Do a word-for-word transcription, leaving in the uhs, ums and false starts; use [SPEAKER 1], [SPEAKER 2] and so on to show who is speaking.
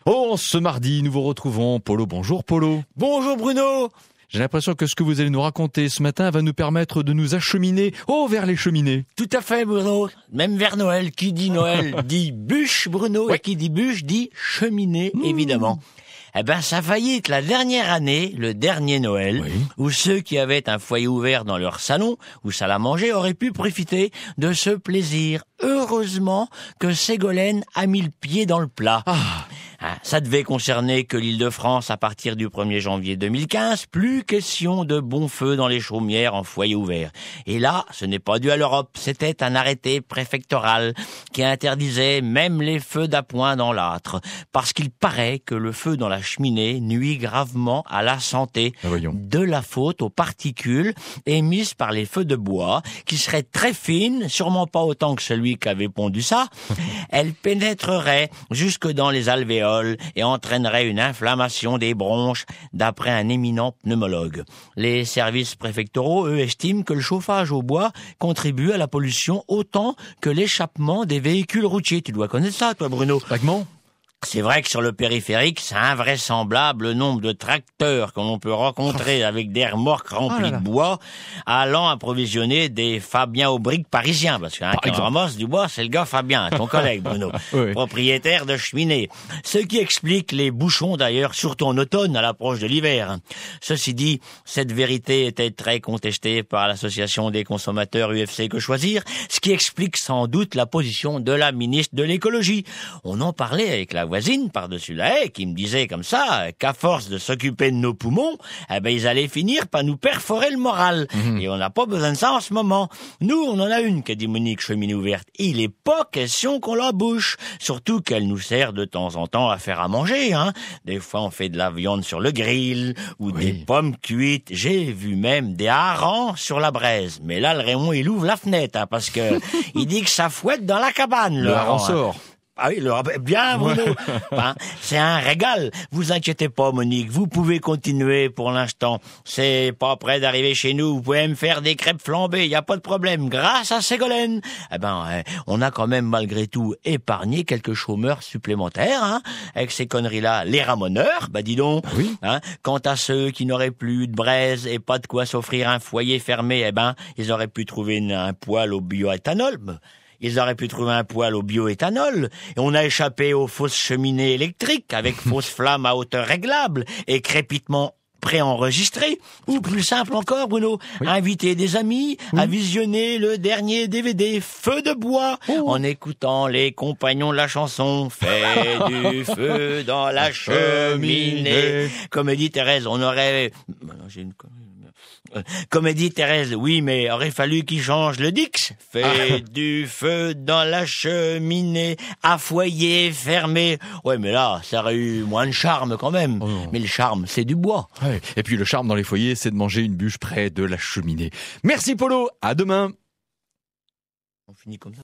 [SPEAKER 1] Oh, ce mardi, nous vous retrouvons. Polo, bonjour Polo.
[SPEAKER 2] Bonjour Bruno.
[SPEAKER 1] J'ai l'impression que ce que vous allez nous raconter ce matin va nous permettre de nous acheminer, oh, vers les cheminées.
[SPEAKER 2] Tout à fait Bruno, même vers Noël. Qui dit Noël dit bûche Bruno, ouais. Et qui dit bûche dit cheminée, mmh. évidemment. Eh ben, ça a failli être la dernière année, le dernier Noël, oui. où ceux qui avaient un foyer ouvert dans leur salon, où ça l'a mangé, auraient pu profiter de ce plaisir. Heureusement que Ségolène a mis le pied dans le plat.
[SPEAKER 1] Ah.
[SPEAKER 2] Ça devait concerner que l'Île-de-France à partir du premier janvier deux mille quinze. Plus question de bon feu dans les chaumières en foyer ouvert. Et là, ce n'est pas dû à l'Europe. C'était un arrêté préfectoral qui interdisait même les feux d'appoint dans l'âtre. Parce qu'il paraît que le feu dans la cheminée nuit gravement à la santé.
[SPEAKER 1] Ah, voyons.
[SPEAKER 2] De la faute aux particules émises par les feux de bois, qui seraient très fines, sûrement pas autant que celui qu'avait pondu ça. Elles pénétreraient jusque dans les alvéoles et entraînerait une inflammation des bronches, d'après un éminent pneumologue. Les services préfectoraux, eux, estiment que le chauffage au bois contribue à la pollution autant que l'échappement des véhicules routiers. Tu dois connaître ça, toi, Bruno.
[SPEAKER 1] Vaguement.
[SPEAKER 2] C'est vrai que sur le périphérique, c'est invraisemblable le nombre de tracteurs que l'on peut rencontrer avec des remorques remplies oh là là. de bois, allant approvisionner des Fabien Aubric parisiens. Parce qu'un qui ramasse du bois, c'est le gars Fabien, ton collègue Bruno, oui. propriétaire de cheminée. Ce qui explique les bouchons d'ailleurs, surtout en automne, à l'approche de l'hiver. Ceci dit, cette vérité était très contestée par l'association des consommateurs U F C Que Choisir, ce qui explique sans doute la position de la ministre de l'écologie. On en parlait avec la voisine par-dessus la haie qui me disait comme ça qu'à force de s'occuper de nos poumons, eh ben ils allaient finir par nous perforer le moral. Mmh. Et on n'a pas besoin de ça en ce moment. Nous, on en a une, qu'a dit Monique, cheminée ouverte. Il est pas question qu'on la bouche. Surtout qu'elle nous sert de temps en temps à faire à manger, hein. Des fois, on fait de la viande sur le grill ou oui. des pommes cuites. J'ai vu même des harengs sur la braise. Mais là, le Raymond, il ouvre la fenêtre, hein, parce que il dit que ça fouette dans la cabane.
[SPEAKER 1] Le,
[SPEAKER 2] le
[SPEAKER 1] hareng
[SPEAKER 2] hein.
[SPEAKER 1] sort.
[SPEAKER 2] Ah oui, le, bien Bruno, hein, c'est un régal. Vous inquiétez pas Monique, vous pouvez continuer pour l'instant. C'est pas près d'arriver chez nous, vous pouvez me faire des crêpes flambées, y a pas de problème, grâce à Ségolène. Eh ben, eh, on a quand même malgré tout épargné quelques chômeurs supplémentaires, hein, avec ces conneries-là. Les ramoneurs, bah dis donc.
[SPEAKER 1] Oui.
[SPEAKER 2] Hein, quant à ceux qui n'auraient plus de braise et pas de quoi s'offrir un foyer fermé, eh ben, ils auraient pu trouver une, un poêle au bioéthanol. Ils auraient pu trouver un poêle au bioéthanol. Et on a échappé aux fausses cheminées électriques avec fausses flammes à hauteur réglable et crépitement préenregistré. Ou plus simple encore, Bruno, oui. inviter des amis oui. à visionner le dernier D V D Feu de bois oh. en écoutant les compagnons de la chanson Fais du feu dans la cheminée. Comme dit Thérèse, on aurait... J'ai une... Comme dit Thérèse, oui, mais aurait fallu qu'il change le dix. Fais du feu dans la cheminée, à foyer fermé. Ouais, mais là, ça aurait eu moins de charme quand même. Oh. Mais le charme, c'est du bois.
[SPEAKER 1] Ouais. Et puis le charme dans les foyers, c'est de manger une bûche près de la cheminée. Merci Polo, à demain.
[SPEAKER 2] On finit comme ça.